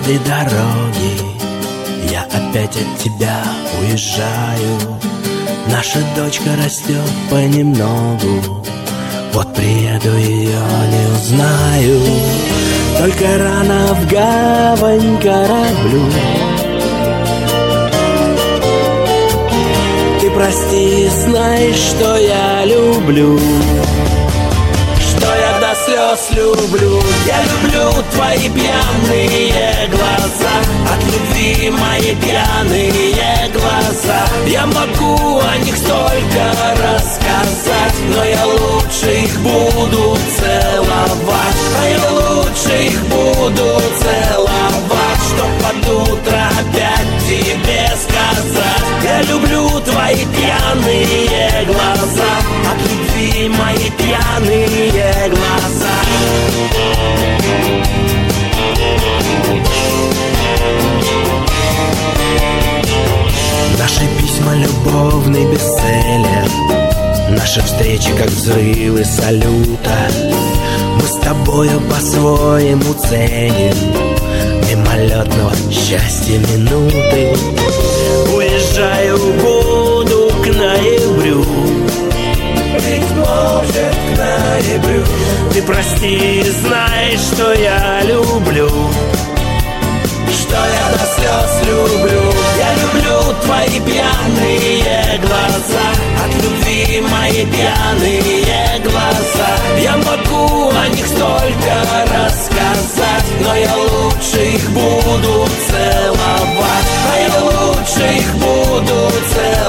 этой дороги я опять от тебя уезжаю. Наша дочка растет понемногу, вот приеду, ее не узнаю. Только рано в гавань кораблю. Ты прости, знай, что я люблю, что я до слез люблю. Я люблю твои пьяные глаза, от любви мои пьяные глаза. Я могу о них столько рассказать, но я лучше их буду целовать. А я лучше их буду целовать, чтоб под утро опять тебе сказать: я люблю твои пьяные глаза, от любви мои пьяные глаза. Наши письма любовный бестселлер, наши встречи как взрывы салюта. Мы с тобою по-своему ценим мимолетного счастья минуты. Уезжаю, буду к ноябрю, быть может, к ноябрю. Ты прости, знай, что я люблю, что я до слез люблю. Я люблю твои пьяные глаза, от любви мои пьяные глаза. Я могу о них столько рассказать, но я лучше их буду целовать. А я лучше их буду целовать.